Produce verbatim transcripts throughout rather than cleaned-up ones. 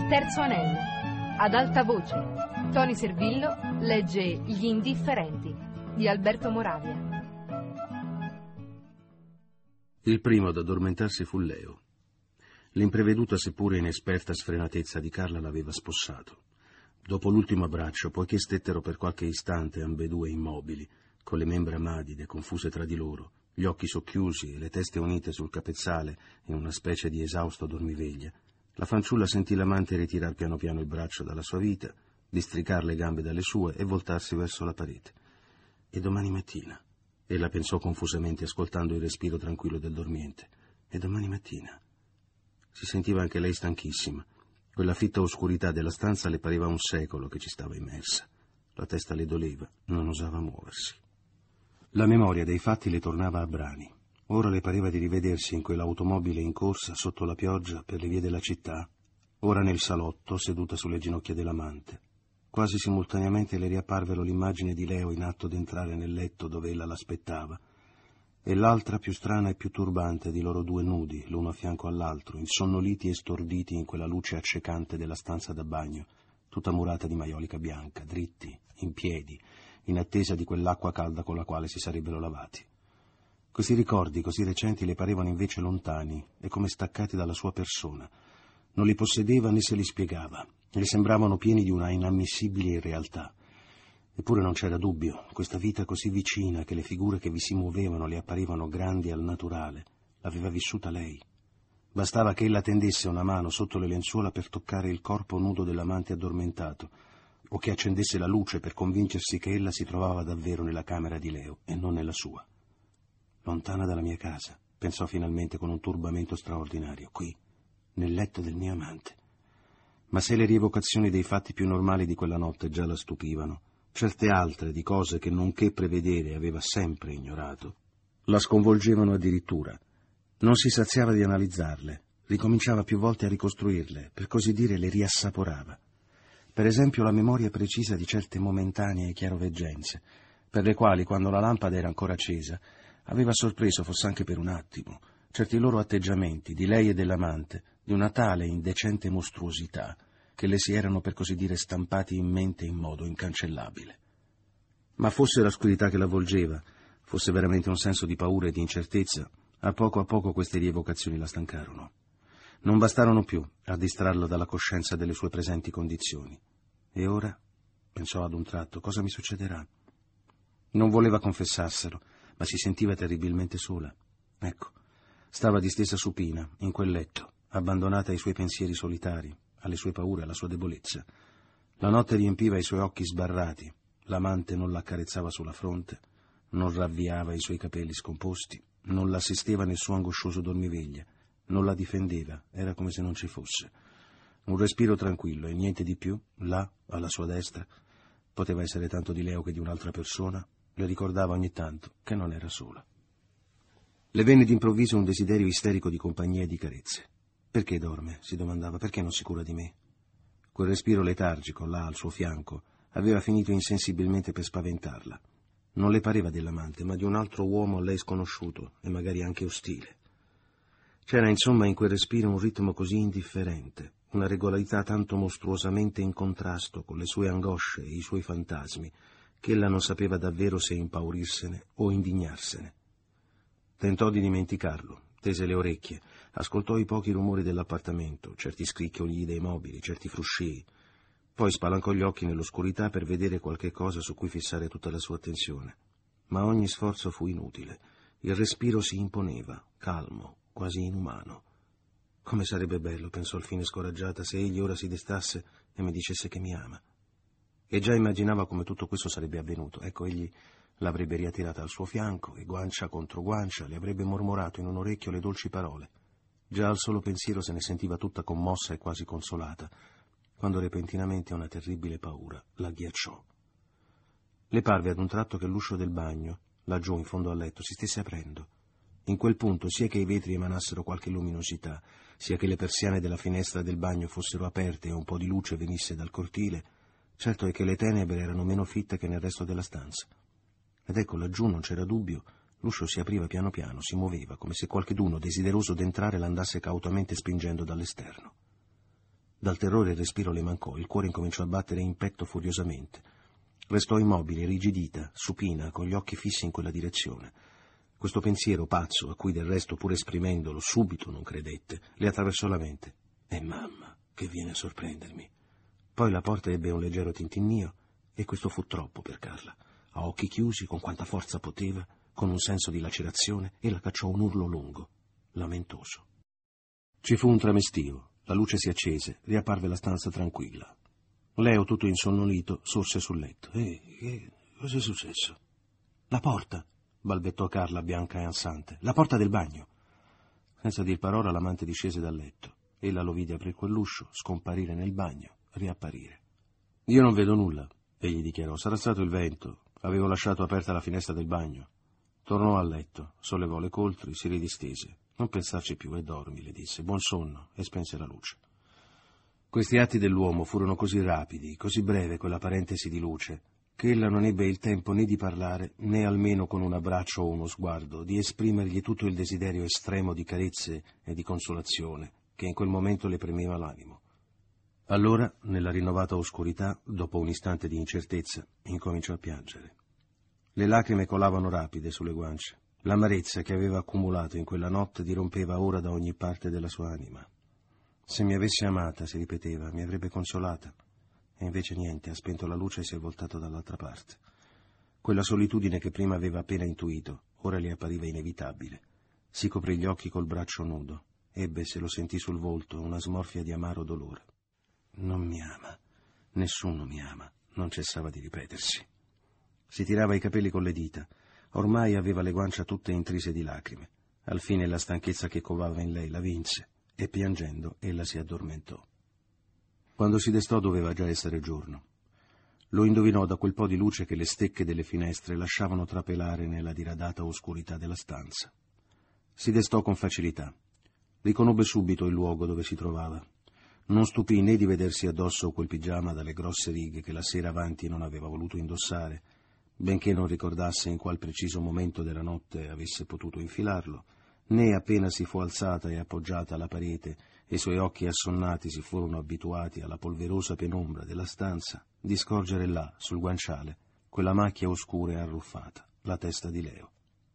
Il terzo anello. Ad alta voce. Tony Servillo legge Gli indifferenti di Alberto Moravia. Il primo ad addormentarsi fu Leo. L'impreveduta seppure inesperta sfrenatezza di Carla l'aveva spossato. Dopo l'ultimo abbraccio, poiché stettero per qualche istante ambedue immobili, con le membra madide, confuse tra di loro, gli occhi socchiusi e le teste unite sul capezzale in una specie di esausto dormiveglia, la fanciulla sentì l'amante ritirar piano piano il braccio dalla sua vita, districar le gambe dalle sue e voltarsi verso la parete. E domani mattina? Ella pensò confusamente, ascoltando il respiro tranquillo del dormiente. E domani mattina? Si sentiva anche lei stanchissima. Quella fitta oscurità della stanza le pareva un secolo che ci stava immersa. La testa le doleva, non osava muoversi. La memoria dei fatti le tornava a brani. Ora le pareva di rivedersi in quell'automobile in corsa sotto la pioggia per le vie della città, ora nel salotto seduta sulle ginocchia dell'amante. Quasi simultaneamente le riapparvero l'immagine di Leo in atto d'entrare nel letto dove ella l'aspettava, e l'altra più strana e più turbante di loro due nudi, l'uno a fianco all'altro, insonnoliti e storditi in quella luce accecante della stanza da bagno, tutta murata di maiolica bianca, dritti, in piedi, in attesa di quell'acqua calda con la quale si sarebbero lavati. Questi ricordi così recenti le parevano invece lontani e come staccati dalla sua persona. Non li possedeva né se li spiegava, le sembravano pieni di una inammissibile irrealtà. Eppure non c'era dubbio, questa vita così vicina che le figure che vi si muovevano le apparivano grandi al naturale, l'aveva vissuta lei. Bastava che ella tendesse una mano sotto le lenzuola per toccare il corpo nudo dell'amante addormentato, o che accendesse la luce per convincersi che ella si trovava davvero nella camera di Leo e non nella sua. Lontana dalla mia casa, pensò finalmente con un turbamento straordinario, qui, nel letto del mio amante. Ma se le rievocazioni dei fatti più normali di quella notte già la stupivano, certe altre di cose che nonché prevedere aveva sempre ignorato, la sconvolgevano addirittura. Non si saziava di analizzarle, ricominciava più volte a ricostruirle, per così dire le riassaporava. Per esempio la memoria precisa di certe momentanee chiaroveggenze, per le quali, quando la lampada era ancora accesa, aveva sorpreso, fosse anche per un attimo, certi loro atteggiamenti, di lei e dell'amante, di una tale indecente mostruosità, che le si erano per così dire stampati in mente in modo incancellabile. Ma fosse l'oscurità che l'avvolgeva, fosse veramente un senso di paura e di incertezza, a poco a poco queste rievocazioni la stancarono. Non bastarono più a distrarla dalla coscienza delle sue presenti condizioni. E ora, pensò ad un tratto, cosa mi succederà? Non voleva confessarselo, ma si sentiva terribilmente sola. Ecco, stava distesa supina, in quel letto, abbandonata ai suoi pensieri solitari, alle sue paure, alla sua debolezza. La notte riempiva i suoi occhi sbarrati, l'amante non l'accarezzava sulla fronte, non ravviava i suoi capelli scomposti, non l'assisteva nel suo angoscioso dormiveglia, non la difendeva, era come se non ci fosse. Un respiro tranquillo e niente di più, là, alla sua destra. Poteva essere tanto di Leo che di un'altra persona, le ricordava ogni tanto che non era sola. Le venne d'improvviso un desiderio isterico di compagnia e di carezze. Perché dorme? Si domandava. Perché non si cura di me? Quel respiro letargico, là, al suo fianco, aveva finito insensibilmente per spaventarla. Non le pareva dell'amante, ma di un altro uomo a lei sconosciuto e magari anche ostile. C'era insomma in quel respiro un ritmo così indifferente, una regolarità tanto mostruosamente in contrasto con le sue angosce e i suoi fantasmi, che ella non sapeva davvero se impaurirsene o indignarsene. Tentò di dimenticarlo, tese le orecchie, ascoltò i pochi rumori dell'appartamento, certi scricchioli dei mobili, certi fruscii. Poi spalancò gli occhi nell'oscurità per vedere qualche cosa su cui fissare tutta la sua attenzione. Ma ogni sforzo fu inutile. Il respiro si imponeva, calmo, quasi inumano. Come sarebbe bello, pensò alfine scoraggiata, se egli ora si destasse e mi dicesse che mi ama. E già immaginava come tutto questo sarebbe avvenuto. Ecco, egli l'avrebbe riattirata al suo fianco e guancia contro guancia le avrebbe mormorato in un orecchio le dolci parole. Già al solo pensiero se ne sentiva tutta commossa e quasi consolata, quando repentinamente una terribile paura la ghiacciò. Le parve ad un tratto che l'uscio del bagno, laggiù in fondo al letto, si stesse aprendo. In quel punto, sia che i vetri emanassero qualche luminosità, sia che le persiane della finestra del bagno fossero aperte e un po' di luce venisse dal cortile, certo è che le tenebre erano meno fitte che nel resto della stanza. Ed ecco, laggiù non c'era dubbio, l'uscio si apriva piano piano, si muoveva, come se qualcheduno, desideroso d'entrare, l'andasse cautamente spingendo dall'esterno. Dal terrore il respiro le mancò, il cuore incominciò a battere in petto furiosamente. Restò immobile, irrigidita, supina, con gli occhi fissi in quella direzione. Questo pensiero pazzo, a cui del resto, pur esprimendolo, subito non credette, le attraversò la mente. È mamma che viene a sorprendermi. Poi la porta ebbe un leggero tintinnio, e questo fu troppo per Carla. A occhi chiusi, con quanta forza poteva, con un senso di lacerazione, ella cacciò un urlo lungo, lamentoso. Ci fu un tramestio, la luce si accese, riapparve la stanza tranquilla. Leo, tutto insonnolito, sorse sul letto. Ehi, che cosa è successo? La porta, balbettò Carla, bianca e ansante. La porta del bagno. Senza dir parola, l'amante discese dal letto. Ella lo vide aprire quell'uscio, scomparire nel bagno, riapparire. Io non vedo nulla, egli dichiarò. Sarà stato il vento. Avevo lasciato aperta la finestra del bagno. Tornò a letto, sollevò le coltri, si ridistese. Non pensarci più e dormi, le disse. Buon sonno, e spense la luce. Questi atti dell'uomo furono così rapidi, così breve quella parentesi di luce, che ella non ebbe il tempo né di parlare, né almeno con un abbraccio o uno sguardo, di esprimergli tutto il desiderio estremo di carezze e di consolazione che in quel momento le premeva l'animo. Allora, nella rinnovata oscurità, dopo un istante di incertezza, incominciò a piangere. Le lacrime colavano rapide sulle guance. L'amarezza che aveva accumulato in quella notte dirompeva ora da ogni parte della sua anima. Se mi avesse amata, si ripeteva, mi avrebbe consolata. E invece niente, ha spento la luce e si è voltato dall'altra parte. Quella solitudine che prima aveva appena intuito, ora le appariva inevitabile. Si coprì gli occhi col braccio nudo. Ebbe, se lo sentì sul volto, una smorfia di amaro dolore. Non mi ama, nessuno mi ama, non cessava di ripetersi. Si tirava i capelli con le dita. Ormai aveva le guancia tutte intrise di lacrime. Al fine la stanchezza che covava in lei la vinse, e piangendo ella si addormentò. Quando si destò doveva già essere giorno. Lo indovinò da quel po' di luce che le stecche delle finestre lasciavano trapelare nella diradata oscurità della stanza. Si destò con facilità. Riconobbe subito il luogo dove si trovava. Non stupì né di vedersi addosso quel pigiama dalle grosse righe che la sera avanti non aveva voluto indossare, benché non ricordasse in qual preciso momento della notte avesse potuto infilarlo, né appena si fu alzata e appoggiata alla parete e i suoi occhi assonnati si furono abituati alla polverosa penombra della stanza, di scorgere là, sul guanciale, quella macchia oscura e arruffata, la testa di Leo.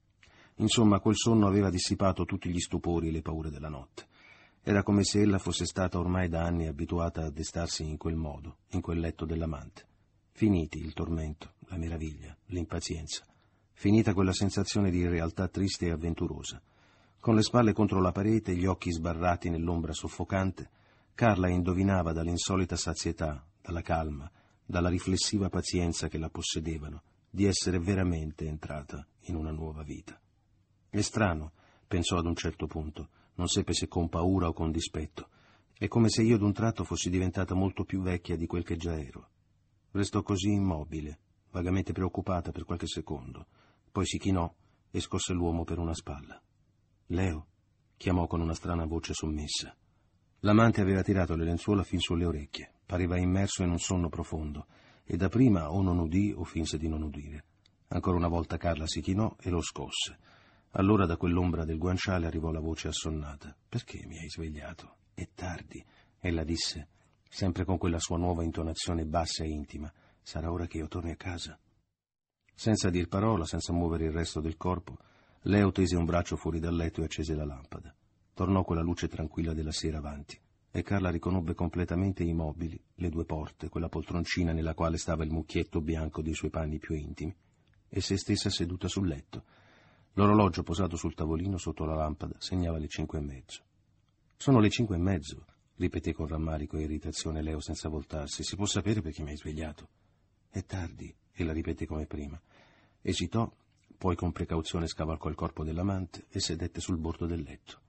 Insomma, quel sonno aveva dissipato tutti gli stupori e le paure della notte. Era come se ella fosse stata ormai da anni abituata a destarsi in quel modo, in quel letto dell'amante. Finiti il tormento, la meraviglia, l'impazienza. Finita quella sensazione di realtà triste e avventurosa. Con le spalle contro la parete e gli occhi sbarrati nell'ombra soffocante, Carla indovinava dall'insolita sazietà, dalla calma, dalla riflessiva pazienza che la possedevano, di essere veramente entrata in una nuova vita. È strano, pensò ad un certo punto, non seppe se con paura o con dispetto. È come se io d'un tratto fossi diventata molto più vecchia di quel che già ero. Restò così immobile, vagamente preoccupata per qualche secondo, poi si chinò e scosse l'uomo per una spalla. «Leo?» chiamò con una strana voce sommessa. L'amante aveva tirato le lenzuola fin sulle orecchie, pareva immerso in un sonno profondo, e dapprima o non udì o finse di non udire. Ancora una volta Carla si chinò e lo scosse. Allora da quell'ombra del guanciale arrivò la voce assonnata. «Perché mi hai svegliato? È tardi», ella disse, sempre con quella sua nuova intonazione bassa e intima. «Sarà ora che io torni a casa?» Senza dir parola, senza muovere il resto del corpo, Leo tese un braccio fuori dal letto e accese la lampada. Tornò quella luce tranquilla della sera avanti, e Carla riconobbe completamente immobili le due porte, quella poltroncina nella quale stava il mucchietto bianco dei suoi panni più intimi, e se stessa seduta sul letto. L'orologio posato sul tavolino sotto la lampada segnava le cinque e mezzo. «Sono le cinque e mezzo», ripeté con rammarico e irritazione Leo senza voltarsi. «Si può sapere perché mi hai svegliato?» «È tardi», ella ripeté come prima. Esitò, poi con precauzione scavalcò il corpo dell'amante e sedette sul bordo del letto.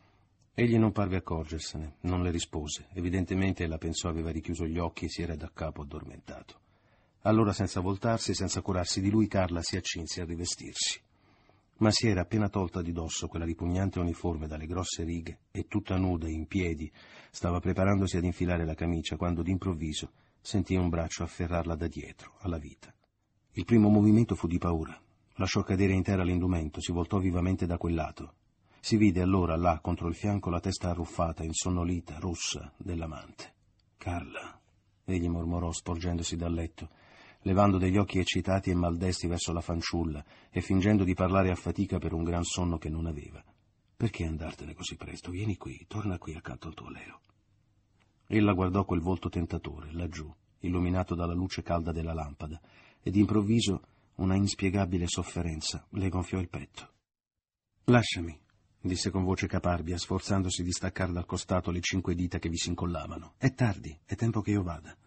Egli non parve accorgersene, non le rispose. Evidentemente ella pensò aveva richiuso gli occhi e si era da capo addormentato. Allora, senza voltarsi, senza curarsi di lui, Carla si accinse a rivestirsi. Ma si era appena tolta di dosso quella ripugnante uniforme dalle grosse righe e tutta nuda, in piedi, stava preparandosi ad infilare la camicia quando d'improvviso sentì un braccio afferrarla da dietro, alla vita. Il primo movimento fu di paura. Lasciò cadere intera l'indumento, si voltò vivamente da quel lato. Si vide allora, là, contro il fianco, la testa arruffata, insonnolita, rossa, dell'amante. Carla, egli mormorò sporgendosi dal letto, levando degli occhi eccitati e maldesti verso la fanciulla e fingendo di parlare a fatica per un gran sonno che non aveva. Perché andartene così presto? Vieni qui, torna qui accanto al tuo Leo. Ella guardò quel volto tentatore, laggiù, illuminato dalla luce calda della lampada, e d'improvviso una inspiegabile sofferenza le gonfiò il petto. «Lasciami», disse con voce caparbia, sforzandosi di staccare dal costato le cinque dita che vi si incollavano. «È tardi, è tempo che io vada».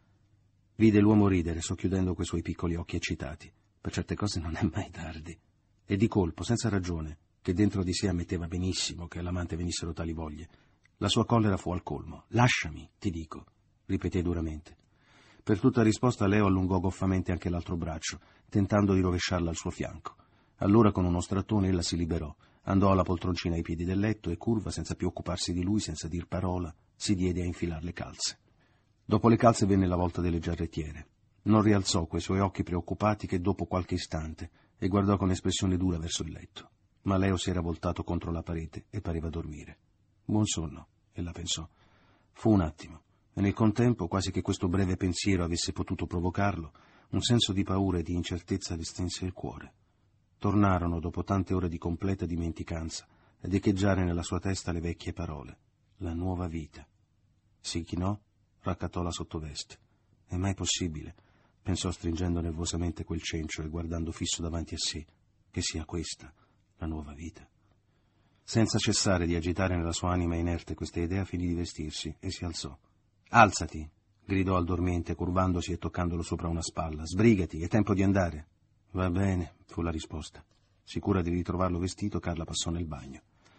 Vide l'uomo ridere, socchiudendo quei suoi piccoli occhi eccitati. Per certe cose non è mai tardi. E di colpo, senza ragione, che dentro di sé ammetteva benissimo che all'amante venissero tali voglie, la sua collera fu al colmo. «Lasciami, ti dico», ripeté duramente. Per tutta risposta Leo allungò goffamente anche l'altro braccio, tentando di rovesciarla al suo fianco. Allora con uno strattone ella si liberò, andò alla poltroncina ai piedi del letto e curva, senza più occuparsi di lui, senza dir parola, si diede a infilar le calze. Dopo le calze venne la volta delle giarrettiere. Non rialzò quei suoi occhi preoccupati che dopo qualche istante e guardò con espressione dura verso il letto. Ma Leo si era voltato contro la parete e pareva dormire. Buon sonno, ella pensò. Fu un attimo, e nel contempo, quasi che questo breve pensiero avesse potuto provocarlo, un senso di paura e di incertezza le strinse il cuore. Tornarono, dopo tante ore di completa dimenticanza, ad echeggiare nella sua testa le vecchie parole. La nuova vita. Si chinò, raccattò la sottoveste. È mai possibile, pensò stringendo nervosamente quel cencio e guardando fisso davanti a sé, che sia questa la nuova vita? Senza cessare di agitare nella sua anima inerte questa idea, finì di vestirsi e si alzò. «Alzati!» gridò al dormiente, curvandosi e toccandolo sopra una spalla. «Sbrigati, è tempo di andare!» «Va bene», fu la risposta. Sicura di ritrovarlo vestito, Carla passò nel bagno.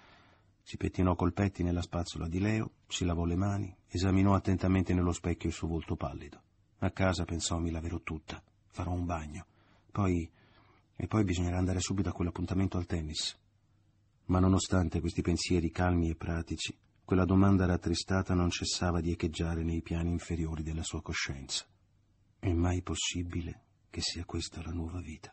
Si pettinò col pettine nella spazzola di Leo, si lavò le mani, esaminò attentamente nello specchio il suo volto pallido. A casa, pensò, mi laverò tutta, farò un bagno. Poi... e poi bisognerà andare subito a quell'appuntamento al tennis. Ma nonostante questi pensieri calmi e pratici, quella domanda rattristata non cessava di echeggiare nei piani inferiori della sua coscienza. È mai possibile che sia questa la nuova vita?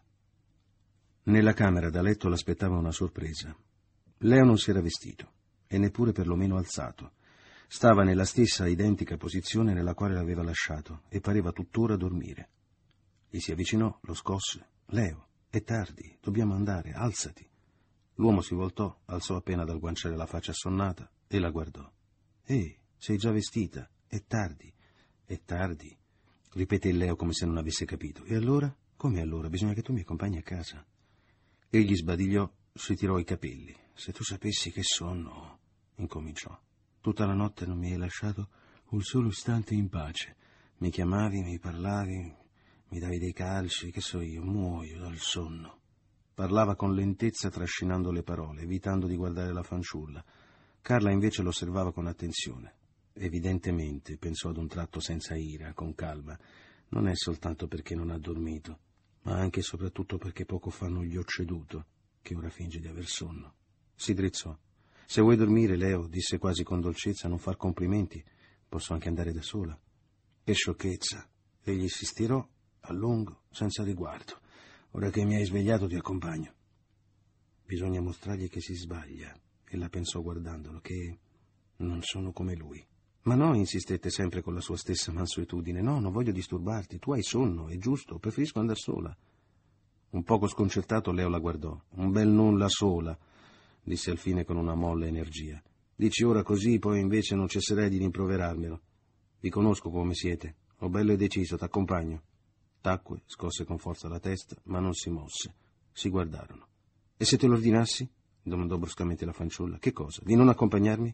Nella camera da letto l'aspettava una sorpresa. Leo non si era vestito, e neppure perlomeno alzato. Stava nella stessa identica posizione nella quale l'aveva lasciato, e pareva tuttora dormire. Gli si avvicinò, lo scosse. «Leo, è tardi, dobbiamo andare, alzati». L'uomo si voltò, alzò appena dal guanciale la faccia assonnata e la guardò. «Ehi, sei già vestita, è tardi, è tardi», ripeté Leo come se non avesse capito. «E allora? Come allora? Bisogna che tu mi accompagni a casa». Egli sbadigliò, si tirò i capelli. «Se tu sapessi che sonno», incominciò. «Tutta la notte non mi hai lasciato un solo istante in pace. Mi chiamavi, mi parlavi, mi davi dei calci, che so io, muoio dal sonno». Parlava con lentezza, trascinando le parole, evitando di guardare la fanciulla. Carla invece lo osservava con attenzione. Evidentemente, pensò ad un tratto senza ira, con calma, non è soltanto perché non ha dormito, ma anche e soprattutto perché poco fa non gli ho ceduto, che ora finge di aver sonno. Si drizzò. «Se vuoi dormire, Leo», disse quasi con dolcezza, «non far complimenti, posso anche andare da sola». «Che sciocchezza!» Egli si stirò a lungo, senza riguardo. «Ora che mi hai svegliato ti accompagno». Bisogna mostrargli che si sbaglia, ella pensò guardandolo, che non sono come lui. «Ma no», insistette sempre con la sua stessa mansuetudine, «no, non voglio disturbarti, tu hai sonno, è giusto, preferisco andar sola». Un poco sconcertato Leo la guardò. «Un bel nulla sola», disse al fine con una molle energia. «Dici ora così, poi invece non cesserai di rimproverarmelo. Vi conosco come siete, ho bello e deciso, t'accompagno». Tacque, scosse con forza la testa, ma non si mosse. Si guardarono. «E se te lo ordinassi?» domandò bruscamente la fanciulla. «Che cosa? Di non accompagnarmi?»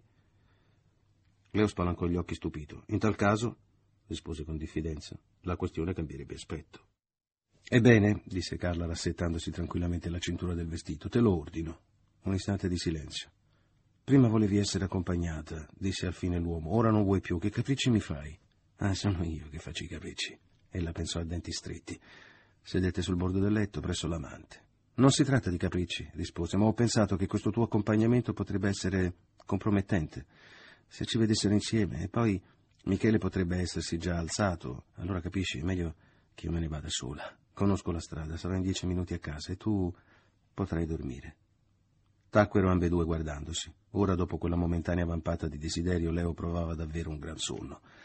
Leo spalancò gli occhi stupito. «In tal caso», rispose con diffidenza, «la questione cambierebbe aspetto». «Ebbene», disse Carla rassettandosi tranquillamente la cintura del vestito, «te lo ordino». Un istante di silenzio. «Prima volevi essere accompagnata», disse al fine l'uomo. «Ora non vuoi più. Che capricci mi fai?» «Ah, sono io che faccio i capricci». Ella pensò a denti stretti. Sedette sul bordo del letto presso l'amante. «Non si tratta di capricci», rispose, «ma ho pensato che questo tuo accompagnamento potrebbe essere compromettente. Se ci vedessero insieme, e poi Michele potrebbe essersi già alzato. Allora capisci, è meglio che io me ne vada sola. Conosco la strada, sarò in dieci minuti a casa e tu potrai dormire». Tacquero ambedue guardandosi. Ora, dopo quella momentanea vampata di desiderio, Leo provava davvero un gran sonno.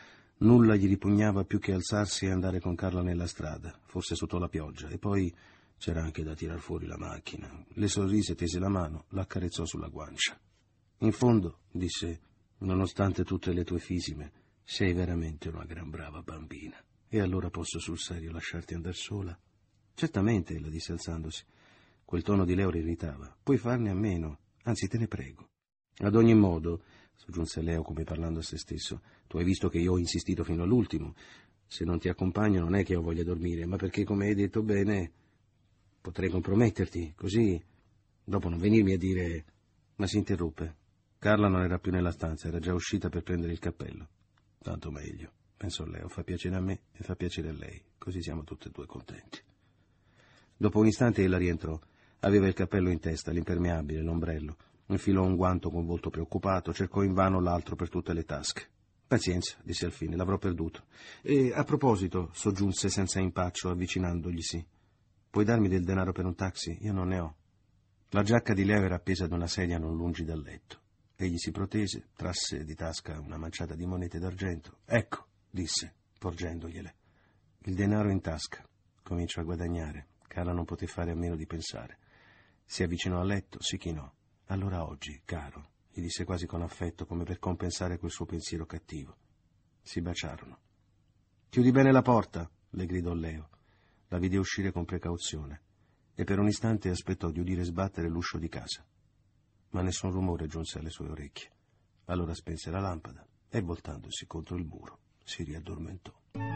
Nulla gli ripugnava più che alzarsi e andare con Carla nella strada, forse sotto la pioggia, e poi c'era anche da tirar fuori la macchina. Le sorrise, tese la mano, l'accarezzò sulla guancia. In fondo, disse, nonostante tutte le tue fisime, sei veramente una gran brava bambina. E allora posso sul serio lasciarti andare sola? Certamente, ella disse alzandosi. Quel tono di Leo la irritava. Puoi farne a meno, anzi te ne prego. Ad ogni modo, soggiunse Leo come parlando a se stesso, tu hai visto che io ho insistito fino all'ultimo. Se non ti accompagno non è che ho voglia di dormire, ma perché, come hai detto bene, potrei comprometterti, così dopo non venirmi a dire... Ma si interruppe. Carla non era più nella stanza, era già uscita per prendere il cappello. Tanto meglio, pensò Leo, fa piacere a me e fa piacere a lei, così siamo tutti e due contenti. Dopo un istante ella rientrò. Aveva il cappello in testa, l'impermeabile, l'ombrello. Infilò un guanto con volto preoccupato, cercò invano l'altro per tutte le tasche. Pazienza, disse al fine, l'avrò perduto. E a proposito, soggiunse senza impaccio, avvicinandoglisi, puoi darmi del denaro per un taxi? Io non ne ho. La giacca di Leo era appesa ad una sedia non lungi dal letto. Egli si protese, trasse di tasca una manciata di monete d'argento. Ecco, disse, porgendogliele. Il denaro in tasca. Comincio a guadagnare. Carla non poté fare a meno di pensare. Si avvicinò al letto, si chinò. Allora oggi, caro, gli disse quasi con affetto, come per compensare quel suo pensiero cattivo. Si baciarono. Chiudi bene la porta, le gridò Leo. La vide uscire con precauzione e per un istante aspettò di udire sbattere l'uscio di casa. Ma nessun rumore giunse alle sue orecchie. Allora spense la lampada e, voltandosi contro il muro, si riaddormentò.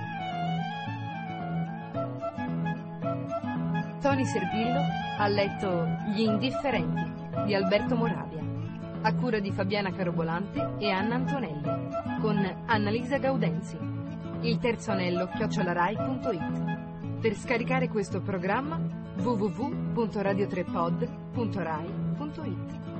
Tony Servillo ha letto Gli indifferenti di Alberto Moravia, a cura di Fabiana Carobolante e Anna Antonelli, con Annalisa Gaudenzi. Il terzo anello chiocciolarai punto it. Per scaricare questo programma w w w punto radio tre pod punto rai punto it.